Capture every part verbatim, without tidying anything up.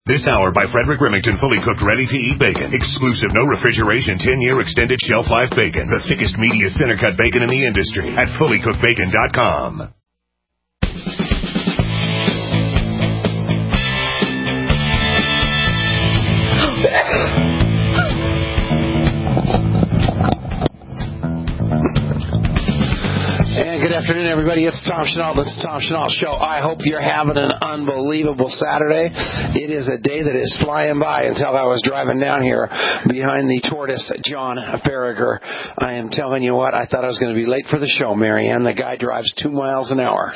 This hour by Frederick Remington, fully cooked, ready-to-eat bacon. Exclusive, no refrigeration, ten-year extended shelf life bacon. The thickest, meatiest center-cut bacon in the industry at fully cooked bacon dot com. Good afternoon, everybody. It's Tom Chenault. This is the Tom Chenault Show. I hope you're having an unbelievable Saturday. It is a day that is flying by until I was driving down here behind the tortoise, John Farragher. I am telling you what, I thought I was going to be late for the show, Marianne. The guy drives two miles an hour.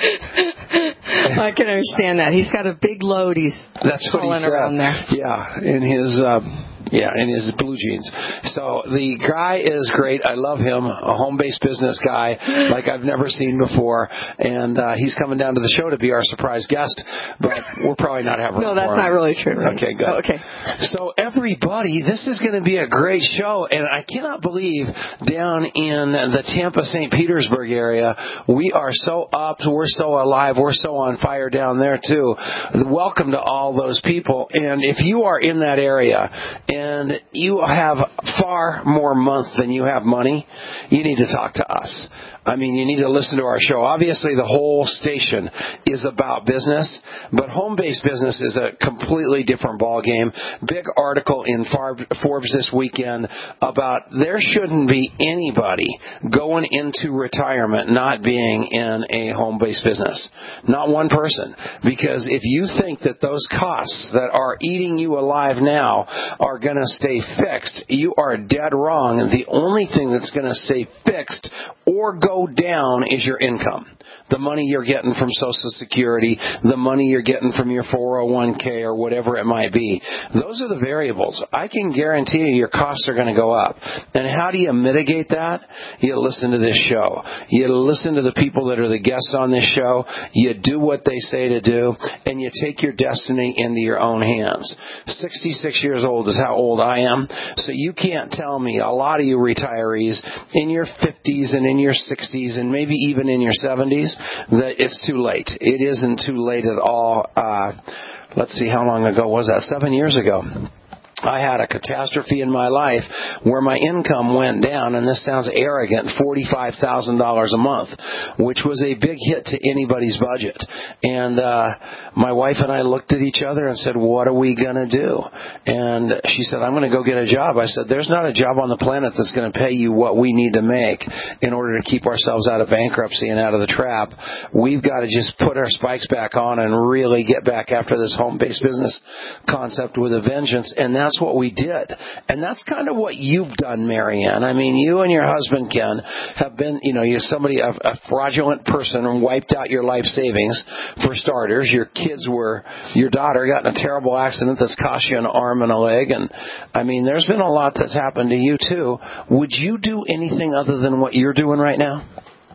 I can understand that. He's got a big load he's That's what he said. around there. Yeah, in his... Uh, Yeah, in his blue jeans. So the guy is great. I love him. A home-based business guy like I've never seen before. And uh, he's coming down to the show to be our surprise guest. But we'll probably not have room No, that's for him. not really true. Right? Okay, good. Oh, okay. So everybody, this is going to be a great show. And I cannot believe down in the Tampa, Saint Petersburg area, we are so up. We're so alive. We're so on fire down there, too. Welcome to all those people. And if you are in that area, and you have far more month than you have money, you need to talk to us. I mean, you need to listen to our show. Obviously, the whole station is about business, but home-based business is a completely different ballgame. Big article in Forbes this weekend about there shouldn't be anybody going into retirement not being in a home-based business. Not one person. Because if you think that those costs that are eating you alive now are going to stay fixed, you are dead wrong. The only thing that's going to stay fixed or go down is your income. The money you're getting from Social Security, the money you're getting from your four oh one k or whatever it might be. Those are the variables. I can guarantee you your costs are going to go up. And how do you mitigate that? You listen to this show. You listen to the people that are the guests on this show. You do what they say to do, and you take your destiny into your own hands. sixty-six years old is how old I am, so you can't tell me, a lot of you retirees in your fifties and in your sixties and maybe even in your seventies, that it's too late. It isn't too late at all. Uh, let's see, how long ago was that? Seven years ago. I had a catastrophe in my life where my income went down, and this sounds arrogant, forty-five thousand dollars a month, which was a big hit to anybody's budget. And uh, my wife and I looked at each other and said, what are we going to do? And she said, I'm going to go get a job. I said, there's not a job on the planet that's going to pay you what we need to make in order to keep ourselves out of bankruptcy and out of the trap. We've got to just put our spikes back on and really get back after this home-based business concept with a vengeance. And that's what we did. And that's kind of what you've done, Marianne. I mean, you and your husband, Ken, have been, you know, you're somebody, a, a fraudulent person and wiped out your life savings, for starters. Your kids were, your daughter got in a terrible accident that's cost you an arm and a leg. And, I mean, there's been a lot that's happened to you, too. Would you do anything other than what you're doing right now?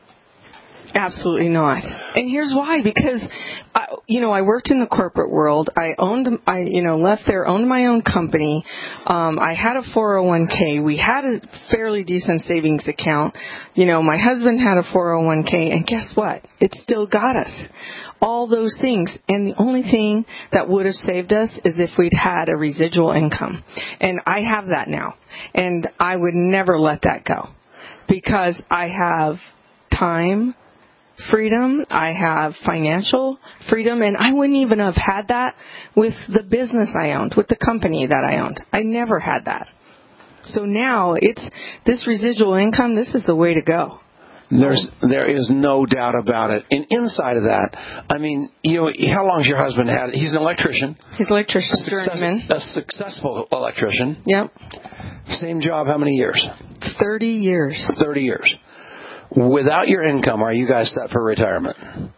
Absolutely not. And here's why. Because, I, you know, I worked in the corporate world. I owned, I, you know, left there, owned my own company. Um, I had a four oh one k. We had a fairly decent savings account. You know, my husband had a four oh one k. And guess what? It still got us. All those things. And the only thing that would have saved us is if we'd had a residual income. And I have that now. And I would never let that go. Because I have time, freedom, I have financial freedom, and I wouldn't even have had that with the business I owned, with the company that I owned. I never had that. So now it's this residual income, this is the way to go. There's, there is no doubt about it. And inside of that, I mean, you know, how long's your husband had? He's an electrician. He's an electrician, Success, journeyman. A successful electrician. Yep. Same job, how many years? Thirty years. Thirty years. Without your income, are you guys set for retirement?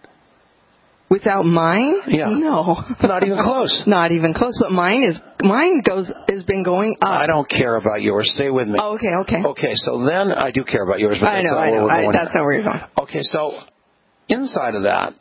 Without mine? Yeah. No. Not even close. Not even close. But mine is mine goes has been going up. I don't care about yours. Stay with me. Oh, okay, okay. Okay, so then I do care about yours, but I that's know, not I where know. we're I, going. that's not where you're going. Okay, so inside of that,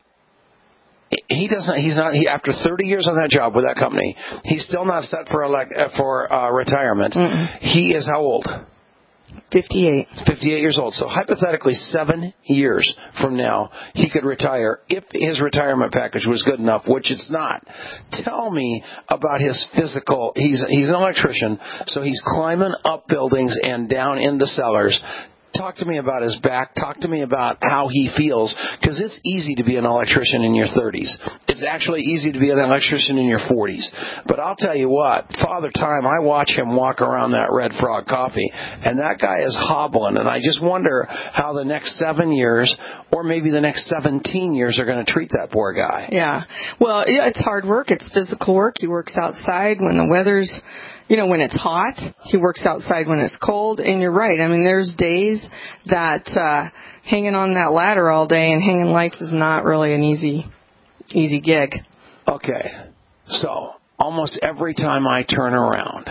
he doesn't. He's not. He after thirty years on that job with that company, he's still not set for elect for uh, retirement. Mm-mm. He is how old? fifty-eight. fifty-eight years old. So hypothetically, seven years from now, he could retire if his retirement package was good enough, which it's not. Tell me about his physical. He's he's an electrician, so he's climbing up buildings and down into cellars. Talk to me about his back. Talk to me about how he feels, because it's easy to be an electrician in your thirties. It's actually easy to be an electrician in your forties. But I'll tell you what, Father Time, I watch him walk around that Red Frog Coffee, and that guy is hobbling, and I just wonder how the next seven years or maybe the next seventeen years are going to treat that poor guy. Yeah. Well, yeah, it's hard work. It's physical work. He works outside when the weather's You know, when it's hot, he works outside when it's cold, and you're right. I mean, there's days that uh, hanging on that ladder all day and hanging lights is not really an easy, easy gig. Okay, so almost every time I turn around,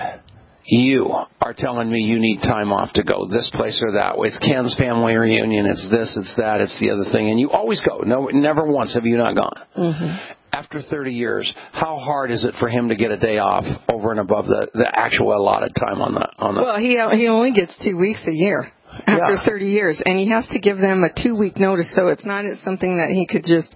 you are telling me you need time off to go this place or that way. It's Ken's family reunion. It's this, it's that, it's the other thing, and you always go. No, never once have you not gone. Mm-hmm. After thirty years, how hard is it for him to get a day off over and above the, the actual allotted time on the on the? Well, he he only gets two weeks a year after yeah. thirty years, and he has to give them a two week notice. So it's not something that he could just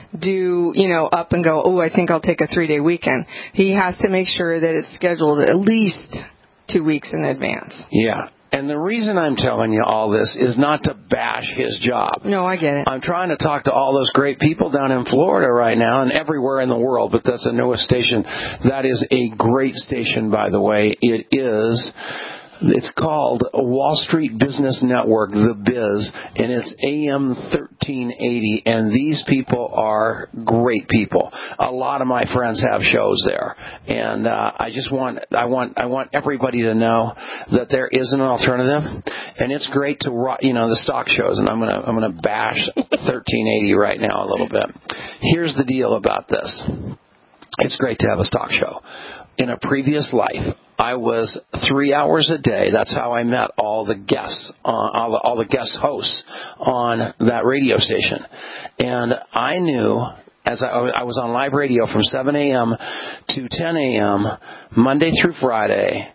do, you know, up and go. Oh, I think I'll take a three day weekend. He has to make sure that it's scheduled at least two weeks in advance. Yeah. And the reason I'm telling you all this is not to bash his job. No, I get it. I'm trying to talk to all those great people down in Florida right now and everywhere in the world, but that's the newest station. That is a great station, by the way. It is... It's called Wall Street Business Network, The Biz, and it's A M thirteen eighty, and these people are great people. A lot of my friends have shows there, and uh, I just want I want I want everybody to know that there is an alternative, and it's great to you know the stock shows, and I'm gonna I'm gonna bash thirteen eighty right now a little bit. Here's the deal about this: it's great to have a stock show. In a previous life, I was three hours a day. That's how I met all the guests, uh, all, the, all the guest hosts on that radio station. And I knew, as I, I was on live radio from seven a.m. to ten a.m., Monday through Friday,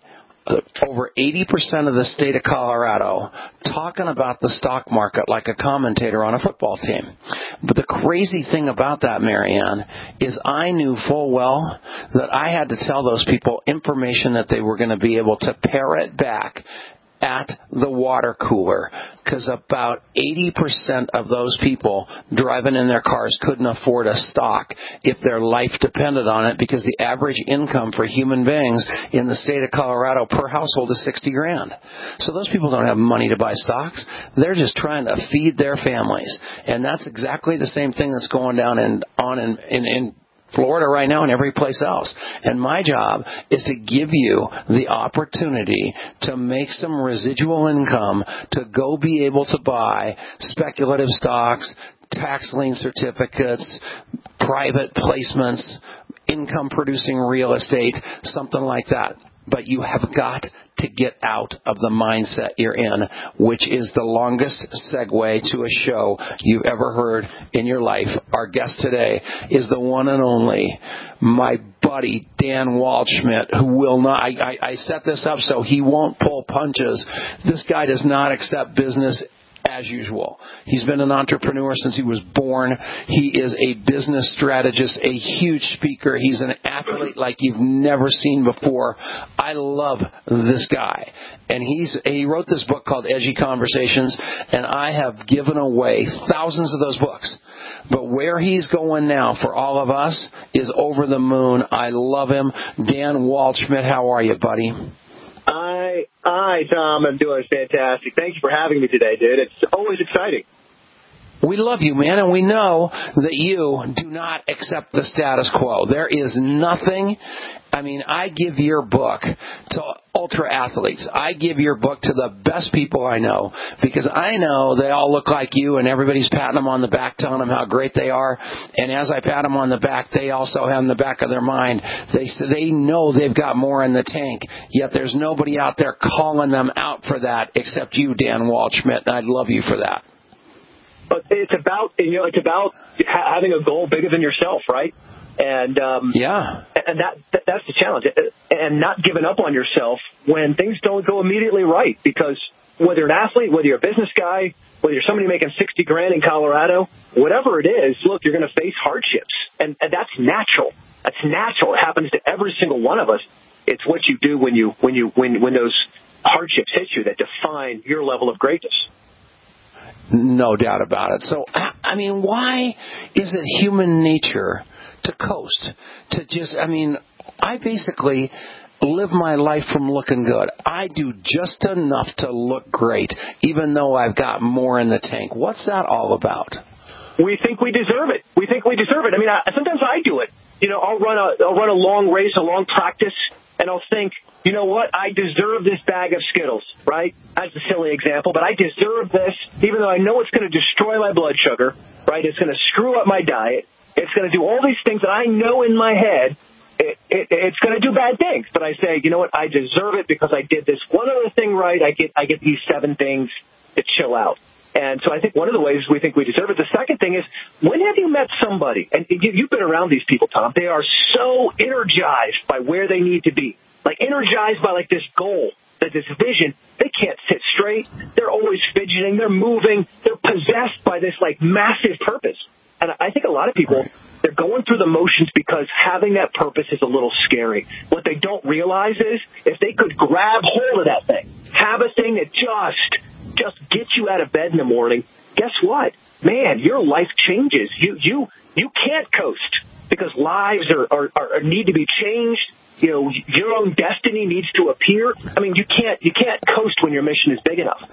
over eighty percent of the state of Colorado talking about the stock market like a commentator on a football team. But the crazy thing about that, Marianne, is I knew full well that I had to tell those people information that they were going to be able to parrot back at the water cooler, because about eighty percent of those people driving in their cars couldn't afford a stock if their life depended on it, because the average income for human beings in the state of Colorado per household is sixty grand. So those people don't have money to buy stocks. They're just trying to feed their families. And that's exactly the same thing that's going down in, on in, in, in Florida right now and every place else. And my job is to give you the opportunity to make some residual income to go be able to buy speculative stocks, tax lien certificates, private placements, income producing real estate, something like that. But you have got to get out of the mindset you're in, which is the longest segue to a show you've ever heard in your life. Our guest today is the one and only, my buddy, Dan Waldschmidt, who will not, I, I, I set this up so he won't pull punches. This guy does not accept business as usual. He's been an entrepreneur since he was born. He is a business strategist, a huge speaker. He's an athlete like you've never seen before. I love this guy. And he's he wrote this book called Edgy Conversations, and I have given away thousands of those books. But where he's going now for all of us is over the moon. I love him. Dan Waldschmidt, how are you, buddy? Hi, hi, Tom. I'm doing fantastic. Thank you for having me today, dude. It's always exciting. We love you, man, and we know that you do not accept the status quo. There is nothing. I mean, I give your book to ultra athletes. I give your book to the best people I know, because I know they all look like you, and everybody's patting them on the back, telling them how great they are. And as I pat them on the back, they also have in the back of their mind, they they know they've got more in the tank. Yet there's nobody out there calling them out for that except you, Dan Waldschmidt, and I'd love you for that. But it's about, you know, it's about ha- having a goal bigger than yourself, right? And um, yeah, and that, that that's the challenge, and not giving up on yourself when things don't go immediately right, because whether you're an athlete, whether you're a business guy, whether you're somebody making sixty grand in Colorado, whatever it is, look, you're going to face hardships. And, and that's natural. That's natural. It happens to every single one of us. It's what you do when you when you when when those hardships hit you that define your level of greatness. No doubt about it. So, I mean, why is it human nature to coast? To just, I mean, I basically live my life from looking good. I do just enough to look great, even though I've got more in the tank. What's that all about? We think we deserve it. We think we deserve it. I mean, I, sometimes I do it. You know, I'll run a I'll run a long race, a long practice, and I'll think, you know what, I deserve this bag of Skittles, right? That's a silly example, but I deserve this, even though I know it's going to destroy my blood sugar, right? It's going to screw up my diet. It's going to do all these things that I know in my head. It, it, it's going to do bad things, but I say, you know what, I deserve it because I did this one other thing right. I get I get these seven things to chill out. And so I think one of the ways we think we deserve it. The second thing is, when have you met somebody, and you, you've been around these people, Tom, they are so energized by where they need to be, like energized by like this goal, that this vision. They can't sit straight. They're always fidgeting. They're moving. They're possessed by this like massive purpose. And I think a lot of people, they're going through the motions because having that purpose is a little scary. What they don't realize is if they could grab hold of that thing, have a thing that just just gets you out of bed in the morning, guess what? Man, your life changes. You you you can't coast because lives are, are, are need to be changed. You know, your own destiny needs to appear. I mean, you can't you can't coast when your mission is big enough.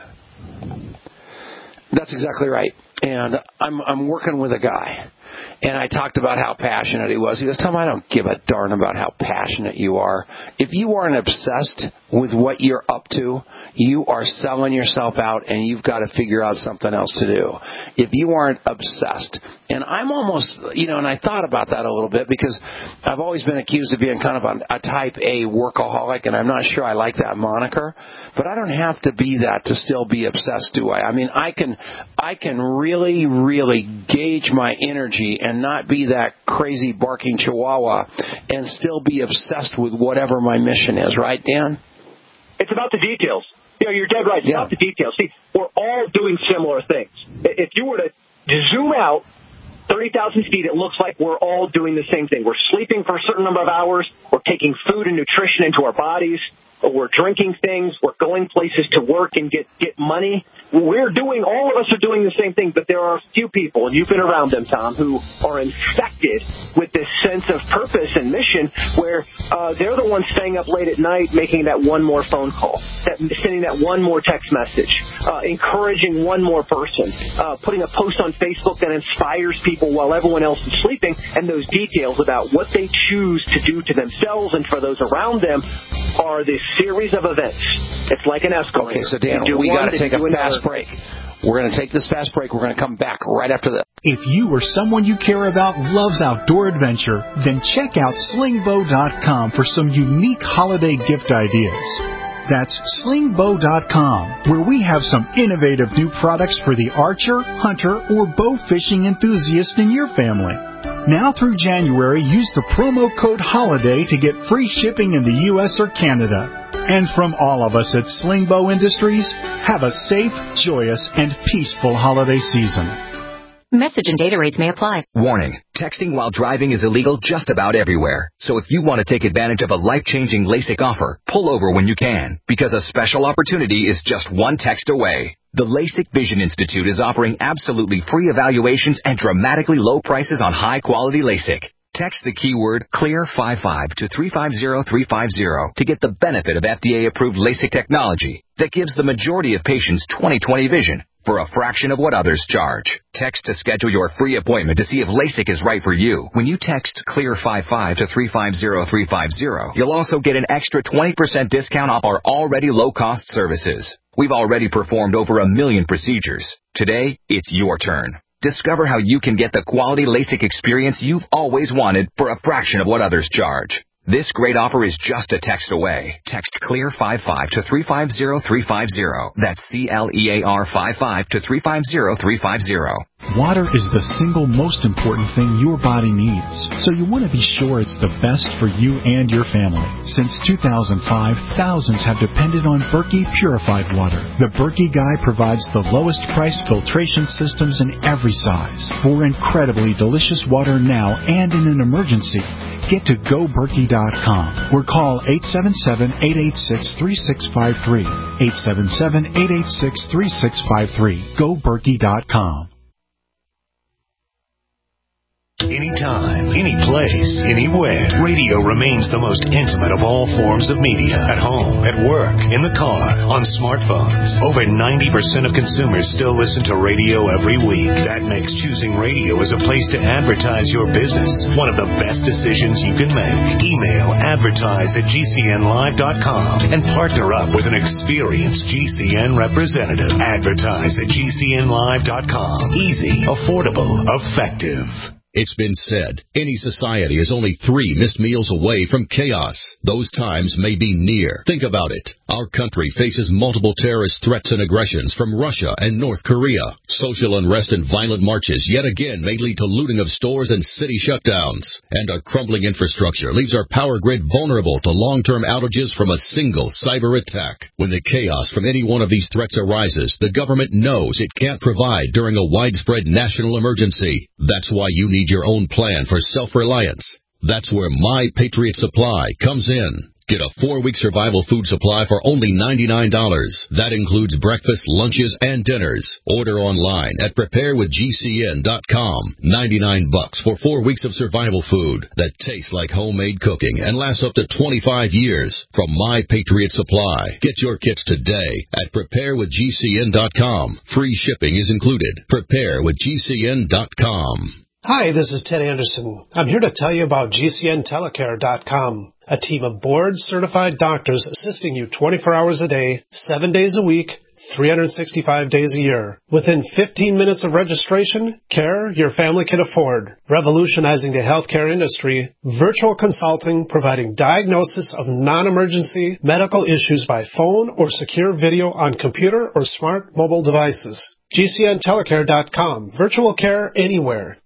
That's exactly right. And I'm I'm working with a guy, and I talked about how passionate he was. He goes, Tom, I don't give a darn about how passionate you are. If you aren't obsessed with what you're up to, you are selling yourself out, and you've got to figure out something else to do. If you aren't obsessed, and I'm almost, you know, and I thought about that a little bit because I've always been accused of being kind of a, a type A workaholic, and I'm not sure I like that moniker, but I don't have to be that to still be obsessed, do I? I mean, I can, I can really, really gauge my energy and not be that crazy barking chihuahua and still be obsessed with whatever my mission is, right, Dan? It's about the details. You know, you're dead right. It's yeah. about the details. See, we're all doing similar things. If you were to zoom out thirty thousand feet, it looks like we're all doing the same thing. We're sleeping for a certain number of hours. We're taking food and nutrition into our bodies. We're drinking things. We're going places to work and get, get money. We're doing, all of us are doing the same thing, but there are a few people, and you've been around them, Tom, who are infected with this sense of purpose and mission where uh, they're the ones staying up late at night making that one more phone call, that, sending that one more text message, uh, encouraging one more person, uh, putting a post on Facebook that inspires people while everyone else is sleeping, and those details about what they choose to do to themselves and for those around them are this series of events. It's like an escalator. Okay, so Dan, we got to take a fast break. We're going to take this fast break. We're going to come back right after this. If you or someone you care about loves outdoor adventure, then check out sling bow dot com for some unique holiday gift ideas. That's sling bow dot com, where we have some innovative new products for the archer, hunter, or bow fishing enthusiast in your family. Now through January, use the promo code HOLIDAY to get free shipping in the U S or Canada. And from all of us at Sling Bow Industries, have a safe, joyous, and peaceful holiday season. Message and data rates may apply. Warning, texting while driving is illegal just about everywhere. So if you want to take advantage of a life-changing LASIK offer, pull over when you can, because a special opportunity is just one text away. The LASIK Vision Institute is offering absolutely free evaluations and dramatically low prices on high-quality LASIK. Text the keyword CLEAR fifty-five to three five zero three five zero to get the benefit of F D A-approved LASIK technology that gives the majority of patients twenty twenty vision for a fraction of what others charge. Text to schedule your free appointment to see if LASIK is right for you. When you text CLEAR fifty-five to three five zero three five zero, you'll also get an extra twenty percent discount off our already low-cost services. We've already performed over a million procedures. Today, it's your turn. Discover how you can get the quality LASIK experience you've always wanted for a fraction of what others charge. This great offer is just a text away. Text CLEAR fifty-five to three five zero three five zero. That's C L E A R fifty-five to three five zero three five zero. Water is the single most important thing your body needs, so you want to be sure it's the best for you and your family. Since two thousand five, thousands have depended on Berkey purified water. The Berkey Guy provides the lowest price filtration systems in every size for incredibly delicious water now and in an emergency. Get to go berkey dot com or call eight seven seven, eight eight six, three six five three. eight seven seven, eight eight six, three six five three. go berkey dot com. Anytime, any place, anywhere, radio remains the most intimate of all forms of media. At home, at work, in the car, on smartphones. Over ninety percent of consumers still listen to radio every week. That makes choosing radio as a place to advertise your business one of the best decisions you can make. Email advertise at G C N live dot com and partner up with an experienced G C N representative. Advertise at G C N live dot com. Easy, affordable, effective. It's been said, any society is only three missed meals away from chaos. Those times may be near. Think about it. Our country faces multiple terrorist threats and aggressions from Russia and North Korea. Social unrest and violent marches yet again may lead to looting of stores and city shutdowns. And our crumbling infrastructure leaves our power grid vulnerable to long-term outages from a single cyber attack. When the chaos from any one of these threats arises, the government knows it can't provide during a widespread national emergency. That's why you need your own plan for self-reliance. That's where My Patriot Supply comes in. Get a four-week survival food supply for only ninety-nine dollars. That includes breakfast, lunches, and dinners. Order online at prepare with G C N dot com. ninety-nine bucks for four weeks of survival food that tastes like homemade cooking and lasts up to twenty-five years. From My Patriot Supply. Get your kits today at prepare with G C N dot com. Free shipping is included. prepare with G C N dot com. Hi, this is Ted Anderson. I'm here to tell you about G C N telecare dot com, a team of board-certified doctors assisting you twenty-four hours a day, seven days a week, three hundred sixty-five days a year. Within fifteen minutes of registration, care your family can afford. Revolutionizing the healthcare industry, virtual consulting providing diagnosis of non-emergency medical issues by phone or secure video on computer or smart mobile devices. G C N telecare dot com. Virtual care anywhere.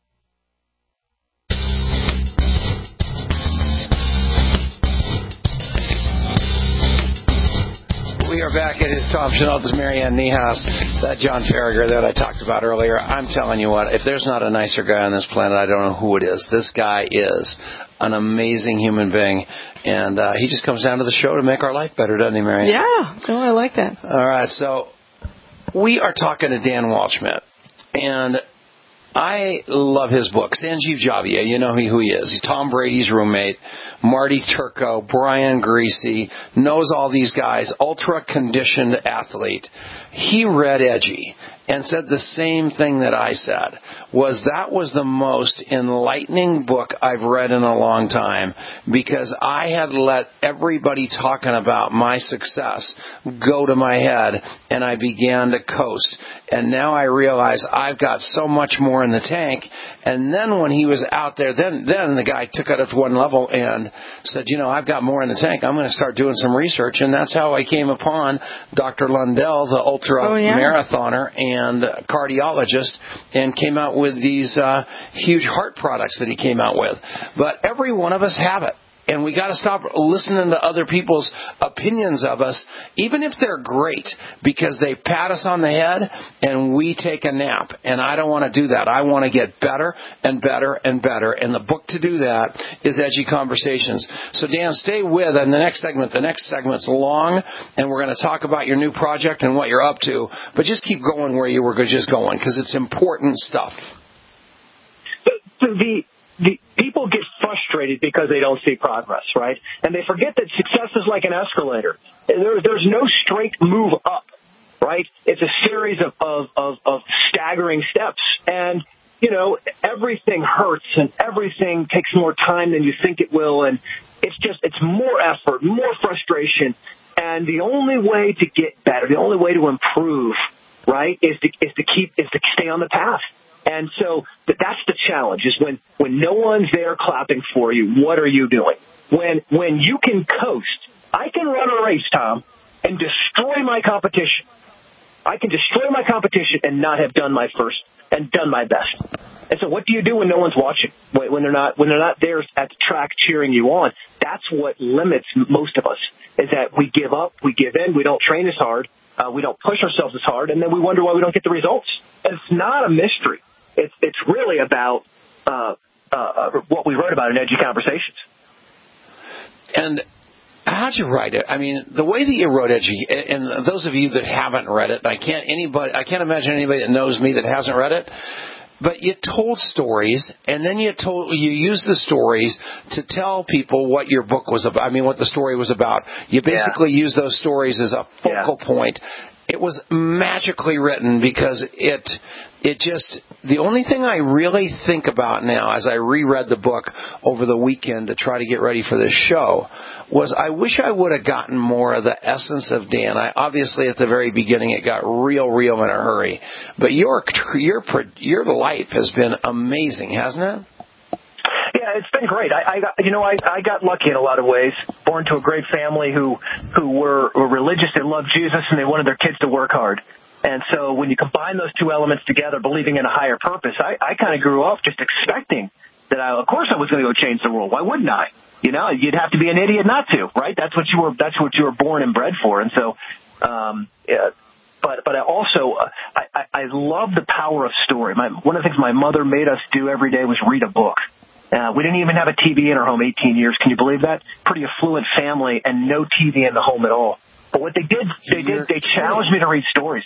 We are back. It is Tom Chenault, this is Marianne Niehaus, that John Farragher that I talked about earlier. I'm telling you what, if there's not a nicer guy on this planet, I don't know who it is. This guy is an amazing human being, and uh, he just comes down to the show to make our life better, doesn't he, Marianne? Yeah. Oh, I like that. All right, so we are talking to Dan Waldschmidt, and I love his book. Sanjeev Javia, you know who he is. He's Tom Brady's roommate, Marty Turco, Brian Greasy, knows all these guys, ultra-conditioned athlete. He read Edgy and said the same thing that I said, was that was the most enlightening book I've read in a long time, because I had let everybody talking about my success go to my head, and I began to coast. And now I realize I've got so much more in the tank. And then when he was out there, then then the guy took it to one level and said, you know, I've got more in the tank. I'm going to start doing some research. And that's how I came upon Doctor Lundell, the ultra oh, yeah. marathoner and cardiologist, and came out with these uh, huge heart products that he came out with. But every one of us have it. And we got to stop listening to other people's opinions of us, even if they're great, because they pat us on the head and we take a nap. And I don't want to do that. I want to get better and better and better. And the book to do that is Edgy Conversations. So, Dan, stay with in the next segment. The next segment's long, and we're going to talk about your new project and what you're up to. But just keep going where you were just going, because it's important stuff. The, the The people get frustrated because they don't see progress, right? And they forget that success is like an escalator. There, there's no straight move up, right? It's a series of, of, of, of staggering steps. And, you know, everything hurts and everything takes more time than you think it will. And it's just, it's more effort, more frustration. And the only way to get better, the only way to improve, right, is to, is to keep, is to stay on the path. And so that's the challenge, is when, when no one's there clapping for you, what are you doing? when when you can coast. I can run a race, Tom, and destroy my competition. I can destroy my competition and not have done my first and done my best. And so what do you do when no one's watching, when they're not when they're not there at the track cheering you on? That's what limits most of us, is that we give up, we give in, we don't train as hard, uh, we don't push ourselves as hard, and then we wonder why we don't get the results. And it's not a mystery. It's it's really about uh, uh, what we wrote about in Edgy Conversations. And how'd you write it? I mean, the way that you wrote Edgy, and those of you that haven't read it, I can't anybody, I can't imagine anybody that knows me that hasn't read it. But you told stories, and then you told you used the stories to tell people what your book was about. I mean, what the story was about. You basically yeah. used those stories as a focal yeah. point. It was magically written because it it just the only thing I really think about now as I reread the book over the weekend to try to get ready for this show was I wish I would have gotten more of the essence of Dan. I obviously at the very beginning it got real, real in a hurry, but your your your life has been amazing, hasn't it? Yeah, it's been great. I, I got, you know, I, I got lucky in a lot of ways. Born to a great family who who were, were religious. They loved Jesus, and they wanted their kids to work hard. And so when you combine those two elements together, believing in a higher purpose, I, I kind of grew up just expecting that, I, of course, I was going to go change the world. Why wouldn't I? You know, you'd have to be an idiot not to, right? That's what you were. That's what you were born and bred for. And so, um, yeah. But but I also uh, I, I love the power of story. My, one of the things my mother made us do every day was read a book. Uh, we didn't even have a T V in our home eighteen years. Can you believe that? Pretty affluent family and no T V in the home at all. But what they did, they did, they challenged me to read stories.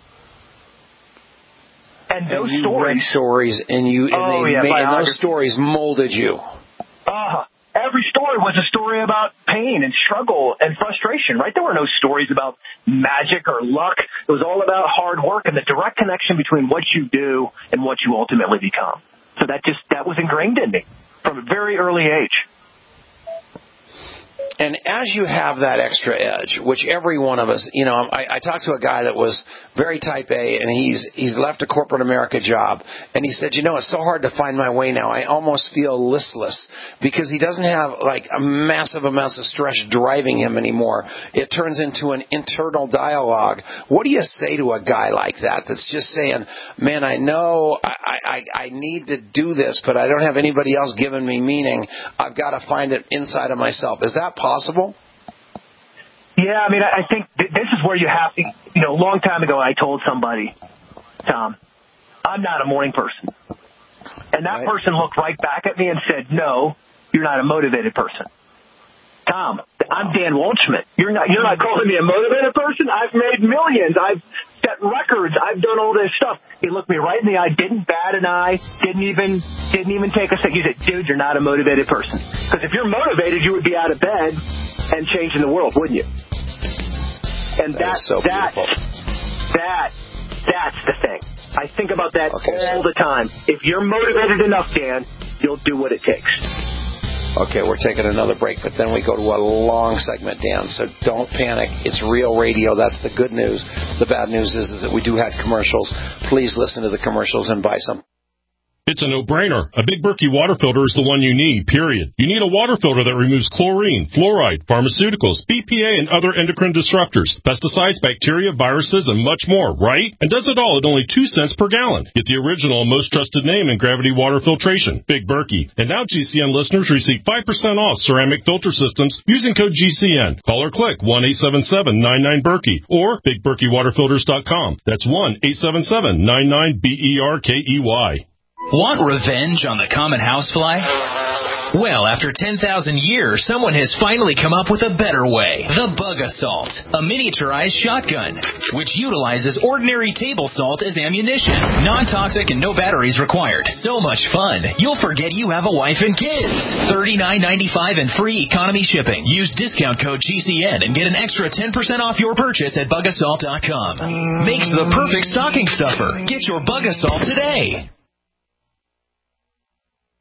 And those and you stories, read stories, and you and oh, they yeah, made, and those stories molded you. Uh, every story was a story about pain and struggle and frustration, right? There were no stories about magic or luck. It was all about hard work and the direct connection between what you do and what you ultimately become. So that just that was ingrained in me from a very early age. And as you have that extra edge, which every one of us, you know, I, I talked to a guy that was very type A, and he's he's left a corporate America job, and he said, you know, it's so hard to find my way now. I almost feel listless because he doesn't have like a massive amounts of stress driving him anymore. It turns into an internal dialogue. What do you say to a guy like that that's just saying, man, I know I, I, I need to do this, but I don't have anybody else giving me meaning. I've got to find it inside of myself. Is that possible? Possible? Yeah, I mean, I think th- this is where you have to, you know, a long time ago I told somebody, Tom, I'm not a morning person. And that right. person looked right back at me and said, no, you're not a motivated person. Tom, I'm Dan Walshman. You're not, you're not calling me a motivated person? I've made millions. I've set records. I've done all this stuff. He looked me right in the eye, didn't bat an eye, didn't even, didn't even take a second. He said, dude, you're not a motivated person. Because if you're motivated, you would be out of bed and changing the world, wouldn't you? And that, that, so that, that, that's the thing. I think about that okay, all so. the time. If you're motivated enough, Dan, you'll do what it takes. Okay, we're taking another break, but then we go to a long segment, Dan, so don't panic. It's real radio. That's the good news. The bad news is, is that we do have commercials. Please listen to the commercials and buy some. It's a no-brainer. A Big Berkey water filter is the one you need, period. You need a water filter that removes chlorine, fluoride, pharmaceuticals, B P A, and other endocrine disruptors, pesticides, bacteria, viruses, and much more, right? And does it all at only two cents per gallon. Get the original and most trusted name in gravity water filtration, Big Berkey. And now G C N listeners receive five percent off ceramic filter systems using code G C N. Call or click one eight seven seven nine nine Berkey or big berkey water filters dot com. That's one eight seven seven nine nine B E R K E Y. Want revenge on the common housefly? Well, after ten thousand years, someone has finally come up with a better way. The Bug Assault, a miniaturized shotgun, which utilizes ordinary table salt as ammunition. Non-toxic and no batteries required. So much fun, you'll forget you have a wife and kids. thirty-nine ninety-five and free economy shipping. Use discount code G C N and get an extra ten percent off your purchase at bug assault dot com. Makes the perfect stocking stuffer. Get your Bug Assault today.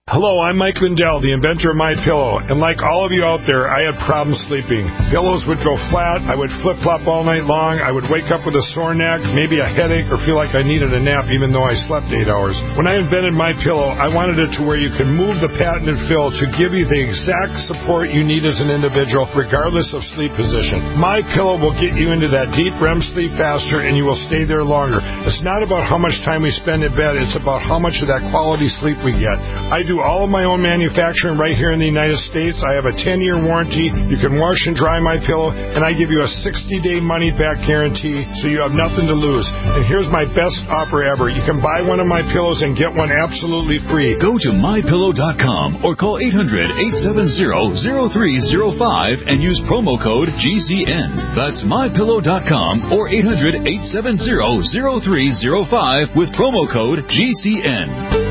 Hello, I'm Mike Lindell, the inventor of MyPillow, and like all of you out there, I had problems sleeping. Pillows would go flat, I would flip-flop all night long, I would wake up with a sore neck, maybe a headache, or feel like I needed a nap even though I slept eight hours. When I invented MyPillow, I wanted it to where you can move the patented fill to give you the exact support you need as an individual, regardless of sleep position. MyPillow will get you into that deep R E M sleep faster, and you will stay there longer. It's not about how much time we spend in bed, it's about how much of that quality sleep we get. I do all of my own manufacturing right here in the United States. I have a ten-year warranty. You can wash and dry MyPillow, and I give you a sixty-day money-back guarantee, so you have nothing to lose. And here's my best offer ever. You can buy one of my pillows and get one absolutely free. Go to my pillow dot com or call eight hundred, eight seven zero, zero three zero five and use promo code G Z N. That's my pillow dot com or eight hundred, eight seven zero, zero three zero five with promo code G Z N.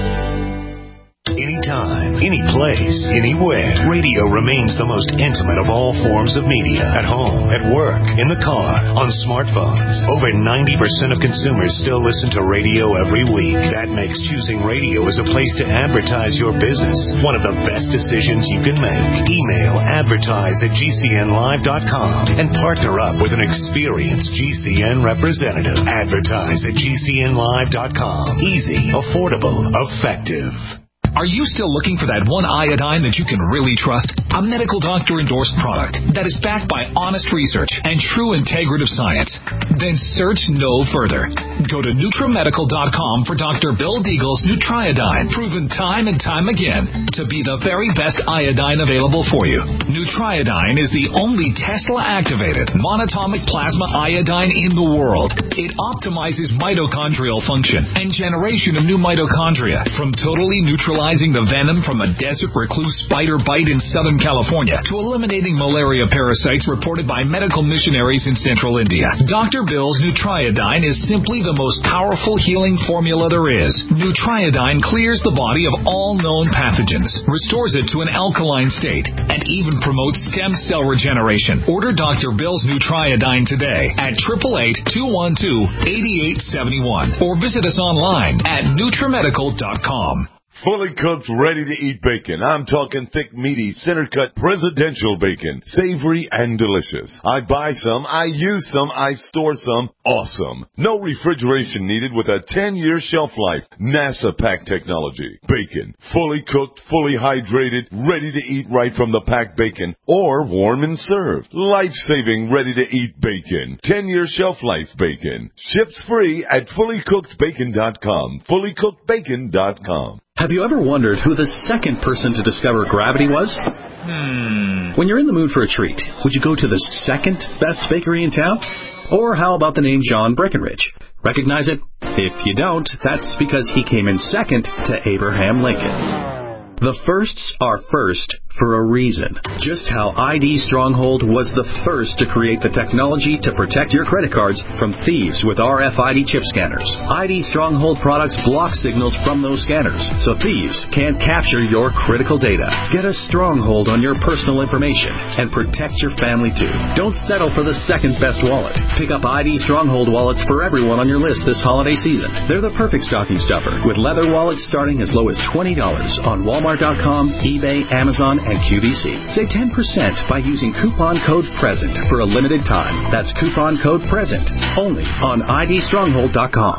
Anytime, any place, anywhere. Radio remains the most intimate of all forms of media. At home, at work, in the car, on smartphones. Over ninety percent of consumers still listen to radio every week. That makes choosing radio as a place to advertise your business one of the best decisions you can make. Email advertise at G C N live dot com and partner up with an experienced G C N representative. Advertise at G C N live dot com. Easy, affordable, effective. Are you still looking for that one iodine that you can really trust? A medical doctor-endorsed product that is backed by honest research and true integrative science? Then search no further. Go to Nutramedical dot com for Doctor Bill Deagle's Nutriodine, proven time and time again to be the very best iodine available for you. Nutriodine is the only Tesla-activated monatomic plasma iodine in the world. It optimizes mitochondrial function and generation of new mitochondria from totally neutralizing the venom from a desert recluse spider bite in Southern California to eliminating malaria parasites reported by medical missionaries in central India. Doctor Bill's Nutriodine is simply the most powerful healing formula there is. Nutriodine clears the body of all known pathogens, restores it to an alkaline state, and even promotes stem cell regeneration. Order Doctor Bill's Nutriodine today at eight eight eight, two one two, eight eight seven one or visit us online at Nutramedical dot com. Fully cooked, ready-to-eat bacon. I'm talking thick, meaty, center-cut presidential bacon. Savory and delicious. I buy some, I use some, I store some. Awesome. No refrigeration needed with a ten-year shelf life. NASA pack technology. Bacon. Fully cooked, fully hydrated, ready to eat right from the packed bacon. Or warm and served. Life-saving, ready-to-eat bacon. ten-year shelf life bacon. Ships free at fully cooked bacon dot com. fully cooked bacon dot com. Have you ever wondered who the second person to discover gravity was? Hmm. When you're in the mood for a treat, would you go to the second best bakery in town? Or how about the name John Breckenridge? Recognize it? If you don't, that's because he came in second to Abraham Lincoln. The firsts are first for a reason. Just how I D Stronghold was the first to create the technology to protect your credit cards from thieves with R F I D chip scanners. I D Stronghold products block signals from those scanners, so thieves can't capture your critical data. Get a stronghold on your personal information and protect your family too. Don't settle for the second best wallet. Pick up I D Stronghold wallets for everyone on your list this holiday season. They're the perfect stocking stuffer, with leather wallets starting as low as twenty dollars on Walmart dot com, eBay, Amazon, and Q V C. Save ten percent by using coupon code PRESENT for a limited time. That's coupon code PRESENT only on I D Stronghold dot com.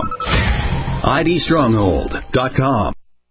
I D Stronghold dot com.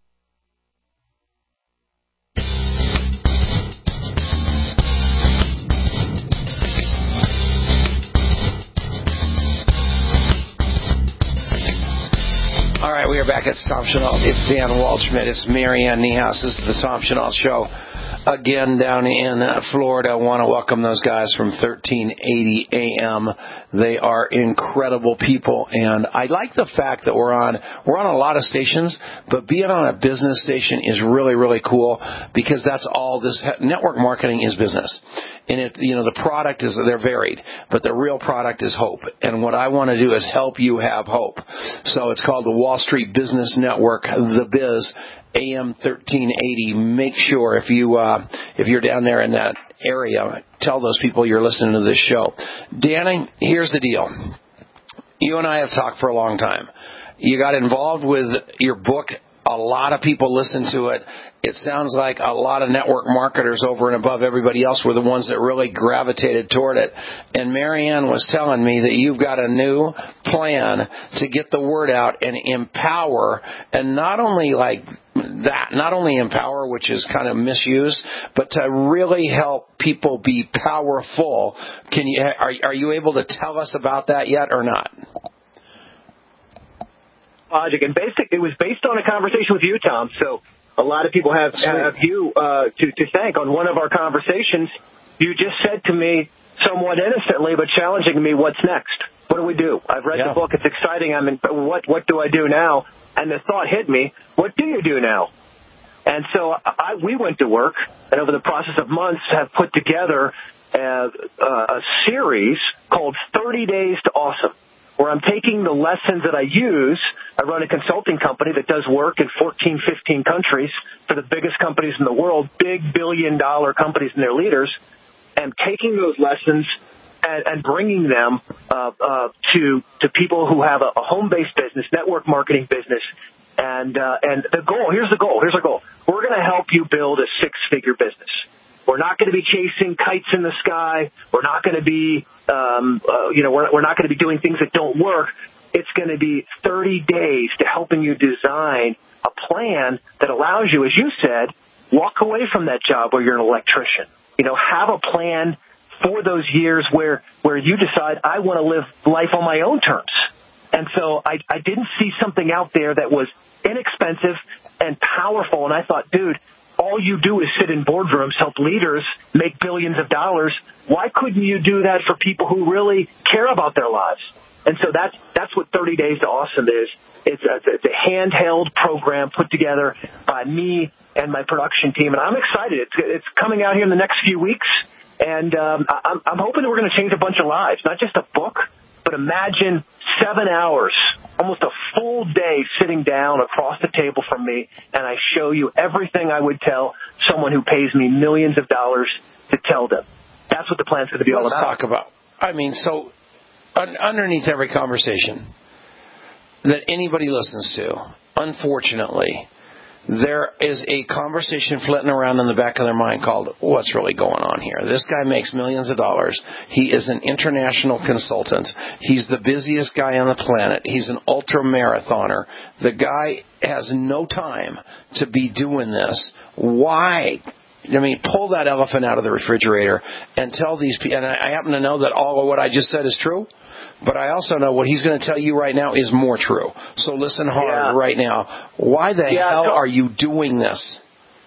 All right, we are back at Tom Chenault. It's Dan Waldschmidt. It's Marianne Niehaus. This is the Tom Chenault Show. Again, down in Florida, I want to welcome those guys from thirteen eighty A M. They are incredible people, and I like the fact that we're on we're on a lot of stations, but being on a business station is really, really cool because that's all this network marketing is business. And it, you know, the product is, they're varied, but the real product is hope. And what I want to do is help you have hope. So it's called the Wall Street Business Network, The Biz, A M thirteen eighty. Make sure if you, uh, if you're down there in that area, tell those people you're listening to this show. Danny, here's the deal. You and I have talked for a long time. You got involved with your book, A lot of people listen to it. It sounds like a lot of network marketers over and above everybody else were the ones that really gravitated toward it. And Marianne was telling me that you've got a new plan to get the word out and empower, and not only like that, not only empower, which is kind of misused, but to really help people be powerful. Can you, are, are you able to tell us about that yet or not? Logic, and basic, it was based on a conversation with you, Tom. So a lot of people have, have you uh, to, to thank. On one of our conversations, you just said to me, somewhat innocently but challenging me, what's next? What do we do? I've read yeah. the book. It's exciting. I'm in, what, what do I do now? And the thought hit me, what do you do now? And so I, we went to work, and over the process of months have put together a, a series called thirty days to Awesome, where I'm taking the lessons that I use. I run a consulting company that does work in fourteen, fifteen countries for the biggest companies in the world, big billion-dollar companies and their leaders, and taking those lessons and, and bringing them uh, uh, to to people who have a, a home-based business, network marketing business. And uh, and the goal, here's the goal, here's our goal. We're going to help you build a six-figure business. We're not going to be chasing kites in the sky. We're not going to be, um, uh, you know, we're, we're not going to be doing things that don't work. It's going to be thirty days to helping you design a plan that allows you, as you said, walk away from that job where you're an electrician. You know, have a plan for those years where, where you decide, I want to live life on my own terms. And so I, I didn't see something out there that was inexpensive and powerful. And I thought, dude, all you do is sit in boardrooms, help leaders make billions of dollars. Why couldn't you do that for people who really care about their lives? And so that's that's what thirty days to Awesome is. It's a, it's a handheld program put together by me and my production team, and I'm excited. It's, it's coming out here in the next few weeks, and um, I'm, I'm hoping that we're going to change a bunch of lives, not just a book, but imagine seven hours, almost a full day sitting down across the table from me, and I show you everything I would tell someone who pays me millions of dollars to tell them. That's what the plan's going to be Let's all about. Let's talk about, I mean, so un- underneath every conversation that anybody listens to, unfortunately, there is a conversation flitting around in the back of their mind called, what's really going on here? This guy makes millions of dollars. He is an international consultant. He's the busiest guy on the planet. He's an ultra marathoner. The guy has no time to be doing this. Why? I mean, pull that elephant out of the refrigerator and tell these people, and I happen to know that all of what I just said is true, but I also know what he's going to tell you right now is more true. So listen hard yeah. right now. Why the yeah, hell so, are you doing this?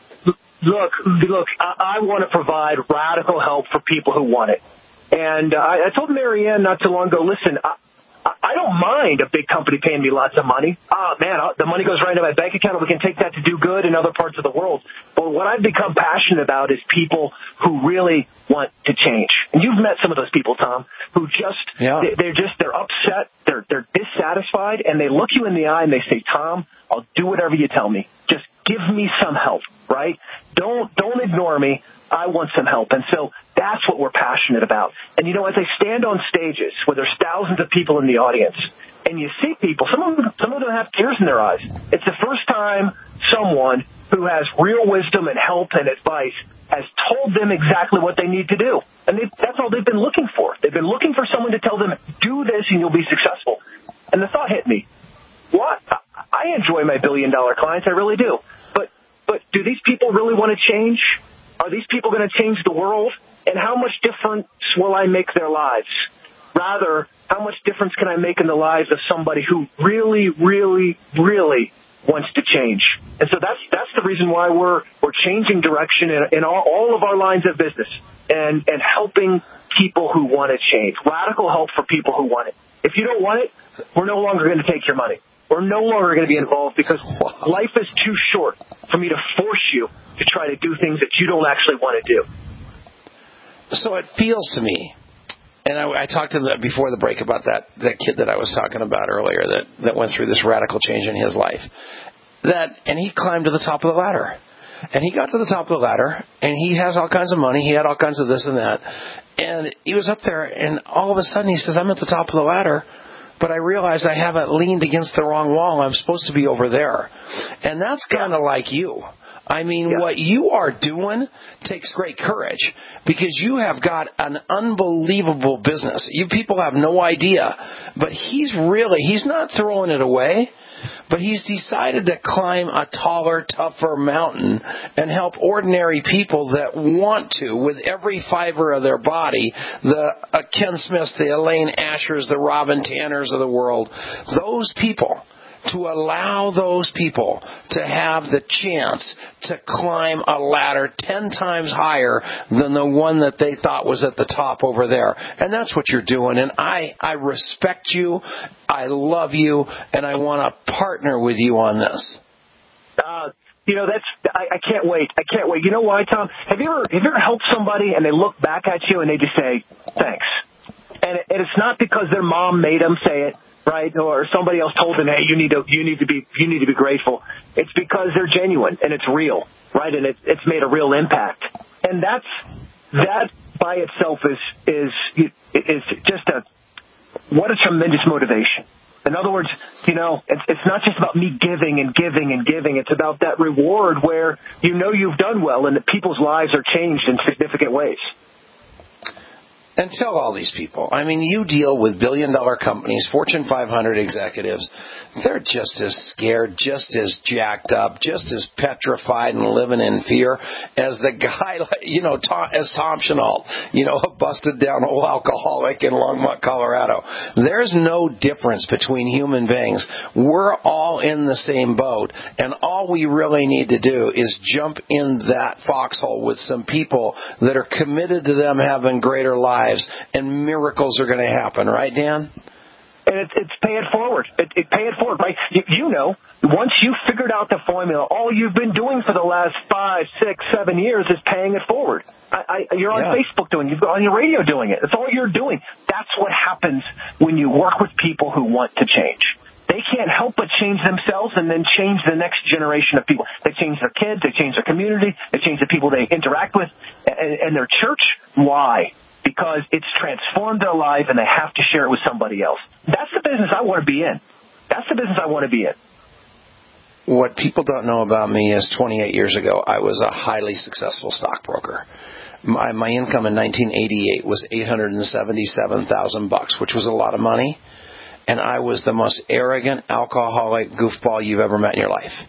Look, look, I, I want to provide radical help for people who want it. And uh, I, I told Marianne not too long ago, listen, I, I don't mind a big company paying me lots of money. Oh, man, the money goes right into my bank account, and we can take that to do good in other parts of the world. But what I've become passionate about is people who really want to change. And you've met some of those people, Tom, who just, yeah. they, they're just, they're upset, they're, they're dissatisfied, and they look you in the eye and they say, Tom, I'll do whatever you tell me. Just give me some help, right? Don't, don't ignore me. I want some help. And so that's what we're passionate about. And, you know, as I stand on stages where there's thousands of people in the audience and you see people, some of them, some of them have tears in their eyes. It's the first time someone who has real wisdom and help and advice has told them exactly what they need to do. And they, that's all they've been looking for. They've been looking for someone to tell them, do this and you'll be successful. And the thought hit me, what? I enjoy my billion-dollar clients. I really do. But, but do these people really want to change? Are these people going to change the world? And how much difference will I make their lives? Rather, how much difference can I make in the lives of somebody who really, really, really wants to change? And so that's that's the reason why we're we're changing direction in, in all, all of our lines of business and, and helping people who want to change. Radical help for people who want it. If you don't want it, we're no longer going to take your money. We're no longer going to be involved because life is too short for me to force you to try to do things that you don't actually want to do. So it feels to me, and I, I talked to the, before the break about that, that kid that I was talking about earlier that, that went through this radical change in his life. That and he climbed to the top of the ladder. And he got to the top of the ladder, and he has all kinds of money. He had all kinds of this and that. And he was up there, and all of a sudden he says, I'm at the top of the ladder, but I realize I haven't leaned against the wrong wall. I'm supposed to be over there. And that's kind of like you. I mean, yeah. what you are doing takes great courage because you have got an unbelievable business. You people have no idea. But he's really, he's not throwing it away, but he's decided to climb a taller, tougher mountain and help ordinary people that want to with every fiber of their body, the uh, Ken Smiths, the Elaine Ashers, the Robin Tanners of the world, those people, to allow those people to have the chance to climb a ladder ten times higher than the one that they thought was at the top over there. And that's what you're doing. And I, I respect you, I love you, and I want to partner with you on this. Uh, you know, that's, I, I can't wait. I can't wait. You know why, Tom? Have you ever, have you ever helped somebody and they look back at you and they just say, thanks? And, it, and it's not because their mom made them say it. Right, or somebody else told them, "Hey, you need to, you need to be, you need to be grateful." It's because they're genuine and it's real, right? And it, it's made a real impact. And that's that by itself is is is just a what a tremendous motivation. In other words, you know, it's it's not just about me giving and giving and giving. It's about that reward where you know you've done well and that people's lives are changed in significant ways. And tell all these people, I mean, you deal with billion-dollar companies, Fortune five hundred executives. They're just as scared, just as jacked up, just as petrified and living in fear as the guy, you know, Tom, as Tom Chenault, you know, a busted-down old alcoholic in Longmont, Colorado. There's no difference between human beings. We're all in the same boat, and all we really need to do is jump in that foxhole with some people that are committed to them having greater lives. And miracles are going to happen, right, Dan? And it's, it's pay it forward. It, it pay it forward, right? You, you know, once you've figured out the formula, all you've been doing for the last five, six, seven years is paying it forward. I, I, you're on yeah. Facebook doing it. You're on your radio doing it. That's all you're doing. That's what happens when you work with people who want to change. They can't help but change themselves and then change the next generation of people. They change their kids. They change their community. They change the people they interact with and, and their church. Why? Because it's transformed their life and they have to share it with somebody else. That's the business I want to be in. That's the business I want to be in. What people don't know about me is twenty-eight years ago, I was a highly successful stockbroker. My, my income in nineteen eighty-eight was eight hundred seventy-seven thousand bucks, which was a lot of money. And I was the most arrogant, alcoholic goofball you've ever met in your life.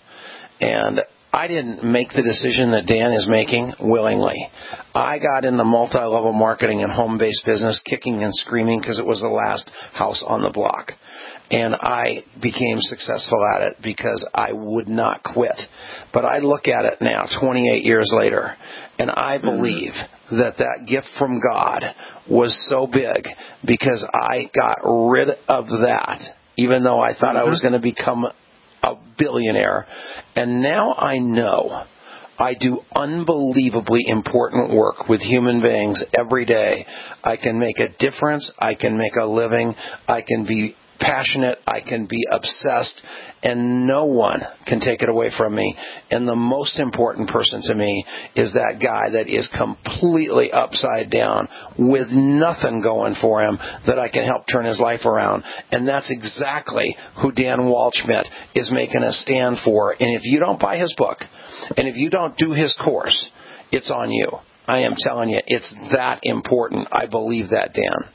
And I didn't make the decision that Dan is making willingly. I got into multi-level marketing and home-based business, kicking and screaming because it was the last house on the block. And I became successful at it because I would not quit. But I look at it now, twenty-eight years later, and I believe that that gift from God was so big because I got rid of that, even though I thought mm-hmm. I was going to become a billionaire. And now I know I do unbelievably important work with human beings every day. I can make a difference. I can make a living. I can be passionate. I can be obsessed. And no one can take it away from me. And the most important person to me is that guy that is completely upside down with nothing going for him that I can help turn his life around. And that's exactly who Dan Waldschmidt is making a stand for. And if you don't buy his book, and if you don't do his course, it's on you. I am telling you, it's that important. I believe that, Dan.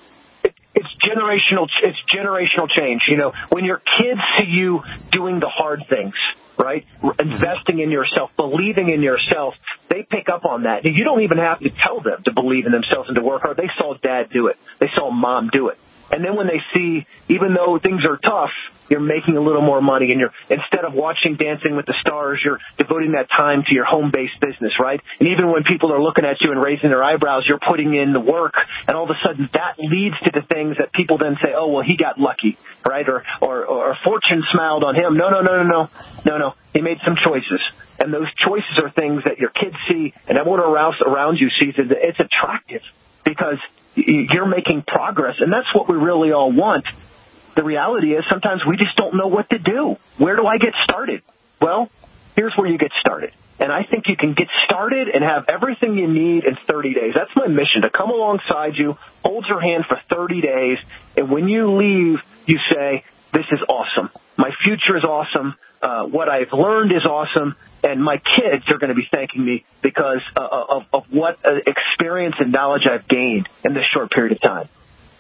It's generational. It's generational change. You know, when your kids see you doing the hard things, right? Investing in yourself, believing in yourself, they pick up on that. You don't even have to tell them to believe in themselves and to work hard. They saw dad do it. They saw mom do it. And then when they see, even though things are tough, you're making a little more money, and you're, instead of watching Dancing with the Stars, you're devoting that time to your home-based business, right? And even when people are looking at you and raising their eyebrows, you're putting in the work, and all of a sudden that leads to the things that people then say, oh, well, he got lucky, right? Or, or, or fortune smiled on him. No, no, no, no, no, no, no. He made some choices. And those choices are things that your kids see, and everyone around you sees it. It's attractive because you're making progress, and that's what we really all want. The reality is sometimes we just don't know what to do. Where do I get started? Well, here's where you get started. And I think you can get started and have everything you need in thirty days. That's my mission, to come alongside you, hold your hand for thirty days, and when you leave, you say, this is awesome. My future is awesome. Uh, what I've learned is awesome. And my kids are going to be thanking me because uh, of, of what uh, experience and knowledge I've gained in this short period of time.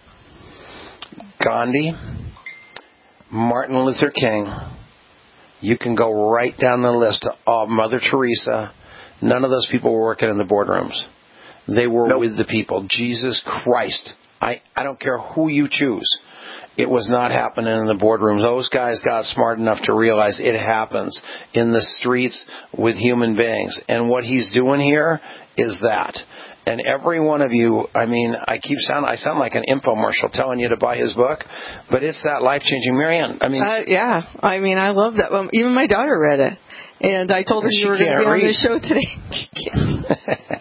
Gandhi, Martin Luther King, you can go right down the list of Mother Teresa. None of those people were working in the boardrooms. They were nope. with the people. Jesus Christ. I, I don't care who you choose. It was not happening in the boardrooms. Those guys got smart enough to realize it happens in the streets with human beings. And what he's doing here is that. And every one of you, I mean, I keep sound, I sound like an infomercial telling you to buy his book, but it's that life-changing. Marianne, I mean. Uh, yeah, I mean, I love that. Um, even my daughter read it. And I told her you were going to be read. on the show today. She can't.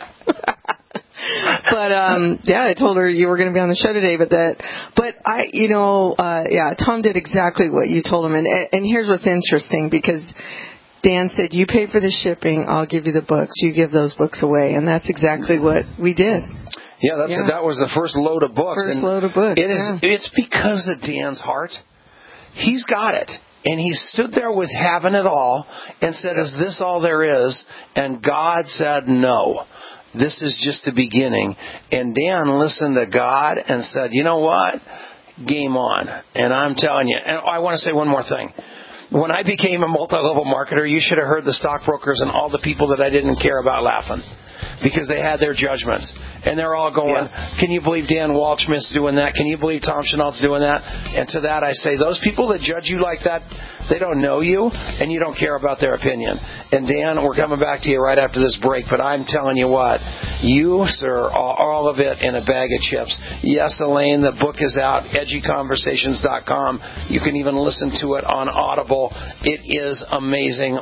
But, um, yeah, I told her you were going to be on the show today, but that, but I, you know, uh, yeah, Tom did exactly what you told him. And, and here's what's interesting, because Dan said, you pay for the shipping, I'll give you the books. You give those books away. And that's exactly what we did. Yeah, that's yeah. that was the first load of books. First and load of books. It is, yeah. It's because of Dan's heart. He's got it. And he stood there with having it all and said, is this all there is? And God said, no. This is just the beginning. And Dan listened to God and said, you know what? Game on. And I'm telling you, and I want to say one more thing. When I became a multi-level marketer, you should have heard the stockbrokers and all the people that I didn't care about laughing, because they had their judgments. And they're all going, yeah. Can you believe Dan Waldschmidt's doing that? Can you believe Tom Chenault's doing that? And to that I say, those people that judge you like that, they don't know you, and you don't care about their opinion. And Dan, we're coming back to you right after this break, but I'm telling you what, you, sir, are all of it in a bag of chips. Yes, Elaine, the book is out, edgy conversations dot com. You can even listen to it on Audible. It is amazing.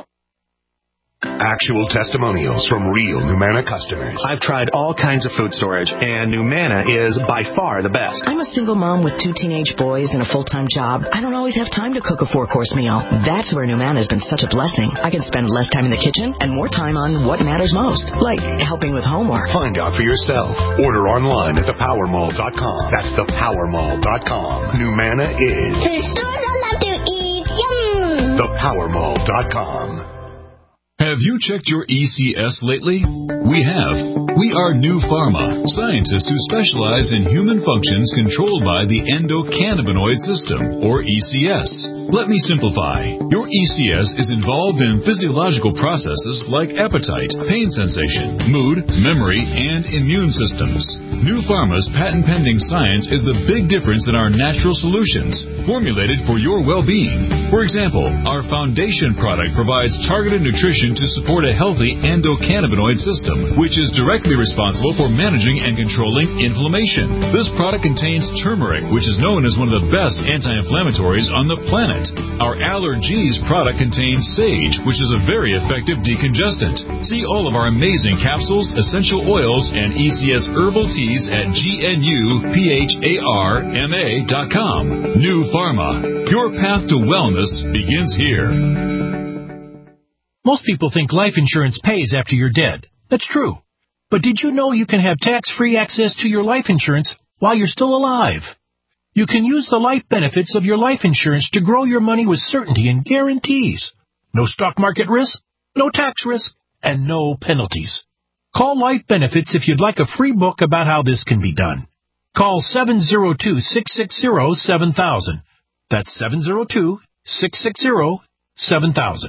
Actual testimonials from real Numanna customers. I've tried all kinds of food storage, and Numanna is by far the best. I'm a single mom with two teenage boys and a full-time job. I don't always have time to cook a four-course meal. That's where Numanna has been such a blessing. I can spend less time in the kitchen and more time on what matters most, like helping with homework. Find out for yourself. Order online at the power mall dot com. That's the power mall dot com. Numanna is the stores I love to eat. Yum! the power mall dot com. Have you checked your E C S lately? We have. We are New Pharma, scientists who specialize in human functions controlled by the endocannabinoid system, or E C S. Let me simplify. Your E C S is involved in physiological processes like appetite, pain sensation, mood, memory, and immune systems. New Pharma's patent-pending science is the big difference in our natural solutions, formulated for your well-being. For example, our foundation product provides targeted nutrition to support a healthy endocannabinoid system, which is directly responsible for managing and controlling inflammation. This product contains turmeric, which is known as one of the best anti-inflammatories on the planet. Our Allergies product contains sage, which is a very effective decongestant. See all of our amazing capsules, essential oils, and E C S herbal teas at G N U P H A R M A dot com. New Pharma. Your path to wellness begins here. Most people think life insurance pays after you're dead. That's true. But did you know you can have tax-free access to your life insurance while you're still alive? You can use the life benefits of your life insurance to grow your money with certainty and guarantees. No stock market risk, no tax risk, and no penalties. Call Life Benefits if you'd like a free book about how this can be done. Call seven zero two, six six zero, seven thousand. That's seven zero two, six six zero, seven thousand.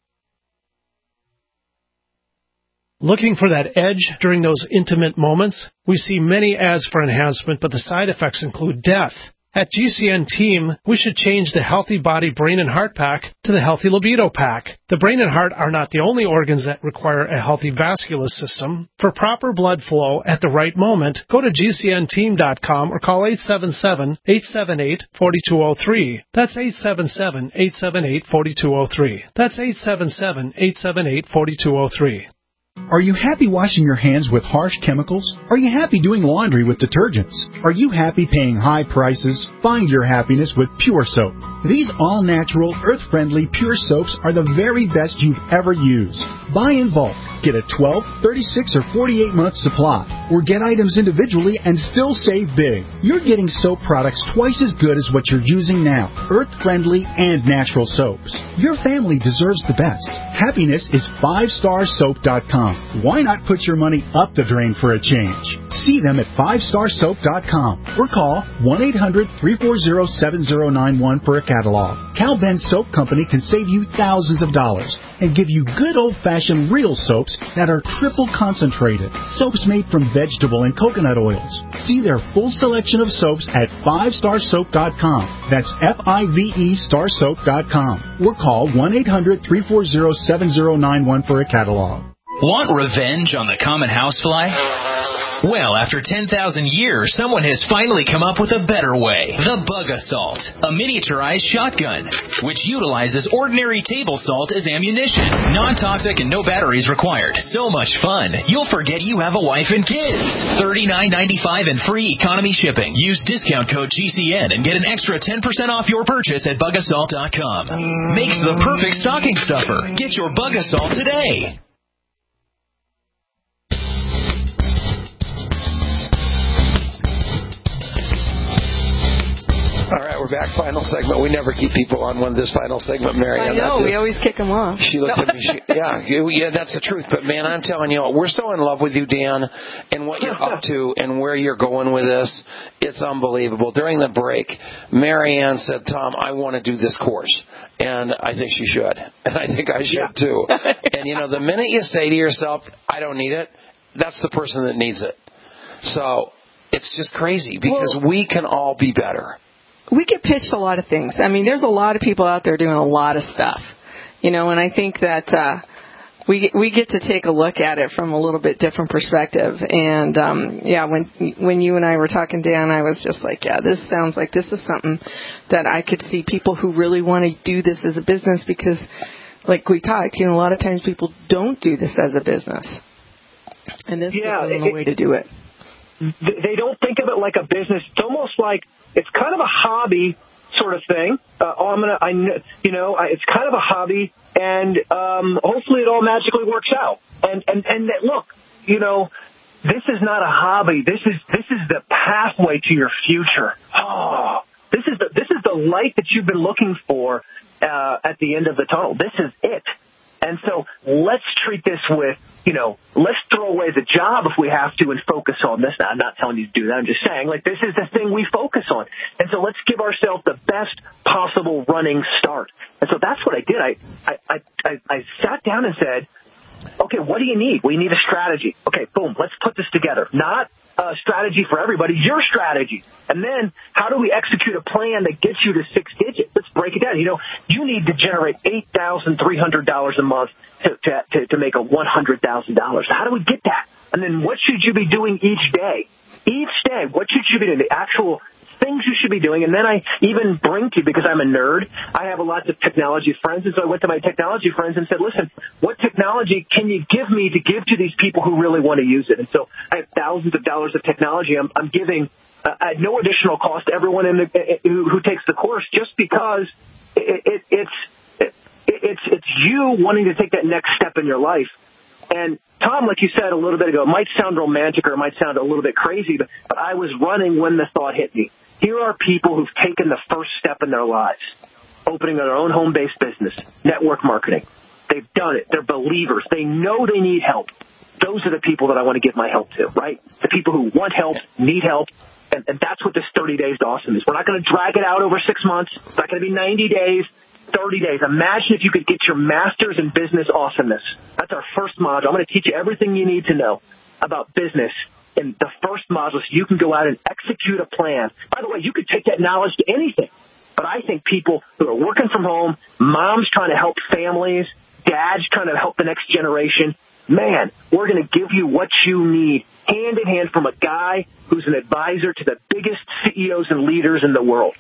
Looking for that edge during those intimate moments? We see many ads for enhancement, but the side effects include death. At G C N Team, we should change the Healthy Body, Brain, and Heart Pack to the Healthy Libido Pack. The brain and heart are not the only organs that require a healthy vascular system. For proper blood flow at the right moment, go to G C N team dot com or call eight seven seven, eight seven eight, four two zero three. That's eight seven seven, eight seven eight, four two zero three. That's eight seven seven, eight seven eight, four two zero three. Are you happy washing your hands with harsh chemicals? Are you happy doing laundry with detergents? Are you happy paying high prices? Find your happiness with Pure Soap. These all-natural, earth-friendly Pure Soaps are the very best you've ever used. Buy in bulk. Get a twelve, thirty-six, or forty-eight month supply. Or get items individually and still save big. You're getting soap products twice as good as what you're using now. Earth-friendly and natural soaps. Your family deserves the best. Happiness is five star soap dot com. Why not put your money up the drain for a change? See them at five star soap dot com or call one eight hundred, three four zero, seven zero nine one for a catalog. Cal Ben Soap Company can save you thousands of dollars and give you good old-fashioned real soaps that are triple concentrated. Soaps made from vegetable and coconut oils. See their full selection of soaps at five star soap dot com. That's F I V E star soap dot com. Or call one eight hundred, three four zero, seven zero nine one for a catalog. Want revenge on the common housefly? Well, after ten thousand years, someone has finally come up with a better way. The Bug Assault, a miniaturized shotgun, which utilizes ordinary table salt as ammunition. Non-toxic and no batteries required. So much fun, you'll forget you have a wife and kids. thirty-nine ninety-five and free economy shipping. Use discount code G C N and get an extra ten percent off your purchase at bug assault dot com. Makes the perfect stocking stuffer. Get your Bug Assault today. All right, we're back. Final segment. We never keep people on one this final segment, Mary. I know. We always kick them off. She looked no. at me. She, yeah, you, yeah, that's the truth. But, man, I'm telling you, we're so in love with you, Dan, and what you're up to and where you're going with this. It's unbelievable. During the break, Mary Ann said, Tom, I want to do this course. And I think she should. And I think I should, yeah. too. And, you know, the minute you say to yourself, I don't need it, that's the person that needs it. So it's just crazy because well, we can all be better. We get pitched a lot of things. I mean, there's a lot of people out there doing a lot of stuff, you know, and I think that uh, we we get to take a look at it from a little bit different perspective. And, um, yeah, when when you and I were talking, Dan, I was just like, yeah, this sounds like this is something that I could see people who really want to do this as a business because, like we talked, you know, a lot of times people don't do this as a business. And this yeah, is a way to do it. They don't think of it like a business. It's almost like it's kind of a hobby sort of thing. Uh, oh, I'm gonna, I, you know, I, it's kind of a hobby, and um, hopefully it all magically works out. And and and look, you know, this is not a hobby. This is this is the pathway to your future. Oh, this is the this is the light that you've been looking for uh, at the end of the tunnel. This is it. And so let's treat this with, you know, let's throw away the job if we have to and focus on this. Now, I'm not telling you to do that. I'm just saying, like, this is the thing we focus on. And so let's give ourselves the best possible running start. And so that's what I did. I, I, I, I sat down and said, okay, what do you need? Well, you need a strategy. Okay, boom, let's put this together. Not a strategy for everybody, your strategy. And then how do we execute a plan that gets you to six digits? Let's break it down. You know, you need to generate eight thousand three hundred dollars a month to, to, to, to make a one hundred thousand dollars. How do we get that? And then what should you be doing each day? Each day, what should you be doing? The actual things you should be doing. And then I even bring to you, because I'm a nerd, I have a lot of technology friends. And so I went to my technology friends and said, listen, what technology can you give me to give to these people who really want to use it? And so I have thousands of dollars of technology I'm, I'm giving uh, at no additional cost to everyone in the, uh, who, who takes the course, just because it, it, it's, it, it's, it's you wanting to take that next step in your life. And Tom, like you said a little bit ago, it might sound romantic or it might sound a little bit crazy, but, but I was running when the thought hit me. Here are people who've taken the first step in their lives, opening their own home-based business, network marketing. They've done it. They're believers. They know they need help. Those are the people that I want to give my help to, right? The people who want help, need help, and, and that's what this thirty days to awesome is. We're not going to drag it out over six months. It's not going to be ninety days, thirty days. Imagine if you could get your master's in business awesomeness. That's our first module. I'm going to teach you everything you need to know about business in the first module so you can go out and execute a plan. By the way, you could take that knowledge to anything. But I think people who are working from home, moms trying to help families, dads trying to help the next generation, man, we're going to give you what you need hand in hand from a guy who's an advisor to the biggest C E Os and leaders in the world.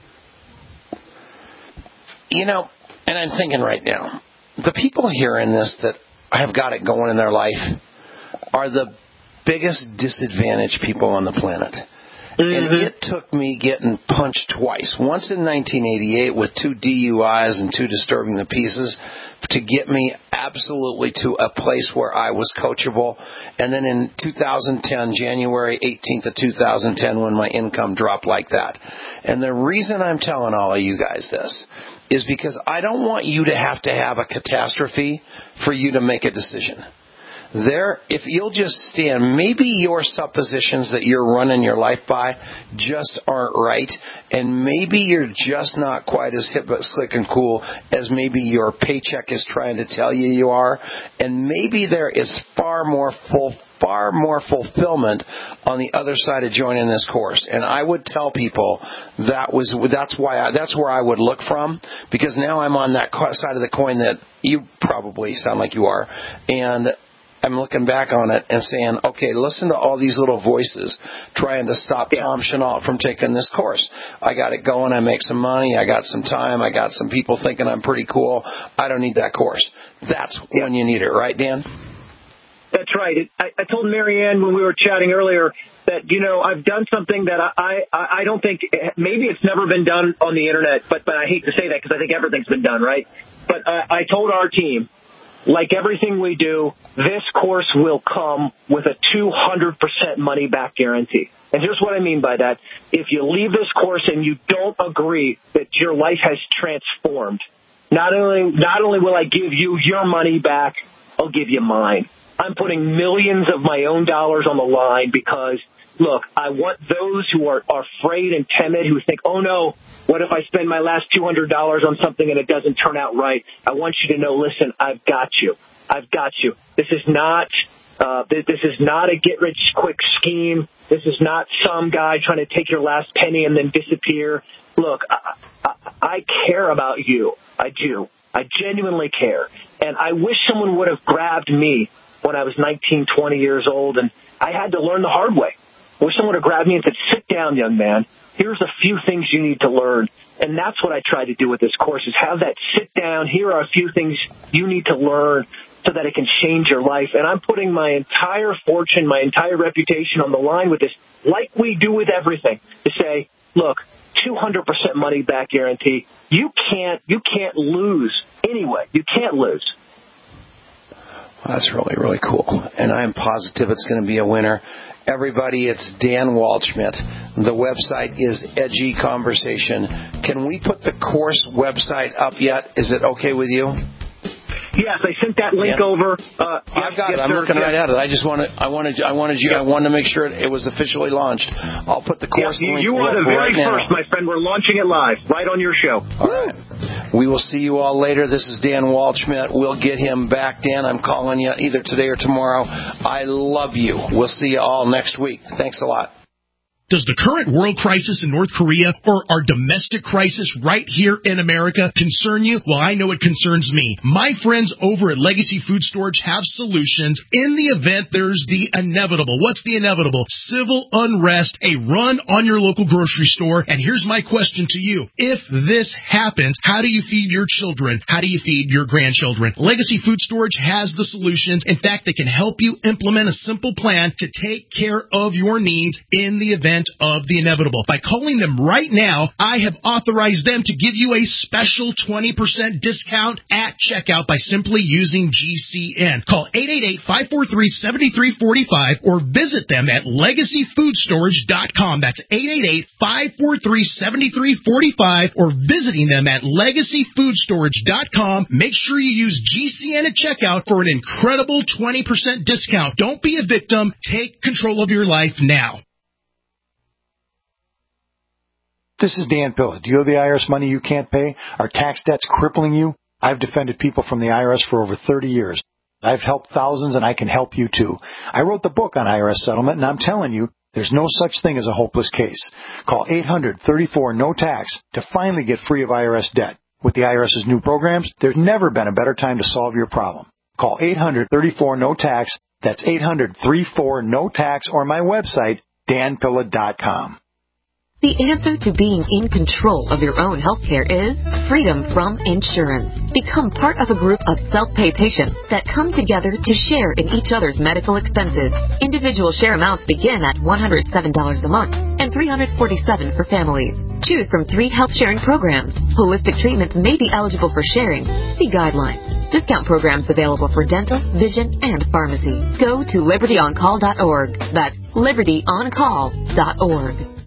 You know, and I'm thinking right now, the people hearing this that have got it going in their life, are the biggest disadvantaged people on the planet. Mm-hmm. And it took me getting punched twice. Once in nineteen eighty-eight with two D U Is and two disturbing the pieces to get me absolutely to a place where I was coachable. And then in two thousand ten, January eighteenth of two thousand ten, when my income dropped like that. And the reason I'm telling all of you guys this is because I don't want you to have to have a catastrophe for you to make a decision. There, if you'll just stand, maybe your suppositions that you're running your life by just aren't right, and maybe you're just not quite as hip, slick, and cool as maybe your paycheck is trying to tell you you are, and maybe there is far more full, far more fulfillment on the other side of joining this course. And I would tell people that was that's why I, that's where I would look from, because now I'm on that side of the coin that you probably sound like you are, and I'm looking back on it and saying, okay, listen to all these little voices trying to stop yeah. Tom Chenault from taking this course. I got it going. I make some money. I got some time. I got some people thinking I'm pretty cool. I don't need that course. That's yeah. when you need it, right, Dan? That's right. It, I, I told Marianne when we were chatting earlier that, you know, I've done something that I, I, I don't think, maybe it's never been done on the Internet, but, but I hate to say that because I think everything's been done, right? But uh, I told our team, like everything we do, this course will come with a two hundred percent money-back guarantee. And here's what I mean by that. If you leave this course and you don't agree that your life has transformed, not only not only will I give you your money back, I'll give you mine. I'm putting millions of my own dollars on the line because, look, I want those who are, are afraid and timid, who think, oh, no, what if I spend my last two hundred dollars on something and it doesn't turn out right? I want you to know, listen, I've got you. I've got you. This is not uh, this is not a get-rich-quick scheme. This is not some guy trying to take your last penny and then disappear. Look, I, I, I care about you. I do. I genuinely care. And I wish someone would have grabbed me when I was nineteen, twenty years old, and I had to learn the hard way. I wish someone would have grabbed me and said, sit down, young man. Here's a few things you need to learn. And that's what I try to do with this course, is have that sit down. Here are a few things you need to learn so that it can change your life. And I'm putting my entire fortune, my entire reputation on the line with this, like we do with everything, to say, look, two hundred percent money back guarantee. You can't, you can't lose anyway. You can't lose. Well, that's really, really cool. And I'm positive it's going to be a winner. Everybody, it's Dan Waldschmidt. The website is Edgy Conversation. Can we put the course website up yet? Is it okay with you? Yes, I sent that link yeah. over. Uh, I've got yes, it. I'm sir. looking yes. right at it. I just wanted, I wanted, I wanted you, yeah. I wanted to make sure it was officially launched. I'll put the course yeah, link you are the very right first, now. my friend. We're launching it live, right on your show. All right. We will see you all later. This is Dan Waldschmidt. We'll get him back. Dan, I'm calling you either today or tomorrow. I love you. We'll see you all next week. Thanks a lot. Does the current world crisis in North Korea or our domestic crisis right here in America concern you? Well, I know it concerns me. My friends over at Legacy Food Storage have solutions in the event there's the inevitable. What's the inevitable? Civil unrest, a run on your local grocery store. And here's my question to you. If this happens, how do you feed your children? How do you feed your grandchildren? Legacy Food Storage has the solutions. In fact, they can help you implement a simple plan to take care of your needs in the event of the inevitable. By calling them right now, I have authorized them to give you a special twenty percent discount at checkout by simply using G C N. Call eight eight eight, five four three, seven three four five or visit them at legacy food storage dot com. That's eight eight eight, five four three, seven three four five or visiting them at legacy food storage dot com. Make sure you use G C N at checkout for an incredible twenty percent discount. Don't be a victim. Take control of your life now. This is Dan Pilla. Do you owe the I R S money you can't pay? Are tax debts crippling you? I've defended people from the I R S for over thirty years. I've helped thousands, and I can help you too. I wrote the book on I R S settlement, and I'm telling you, there's no such thing as a hopeless case. Call eight hundred, thirty-four, no tax to finally get free of I R S debt. With the IRS's new programs, there's never been a better time to solve your problem. Call eight hundred, thirty-four, no tax. That's eight hundred, thirty-four, no tax, or my website, dan pilla dot com. The answer to being in control of your own healthcare is freedom from insurance. Become part of a group of self-pay patients that come together to share in each other's medical expenses. Individual share amounts begin at one hundred seven dollars a month and three hundred forty-seven dollars for families. Choose from three health sharing programs. Holistic treatments may be eligible for sharing. See guidelines. Discount programs available for dental, vision, and pharmacy. Go to liberty on call dot org. That's liberty on call dot org.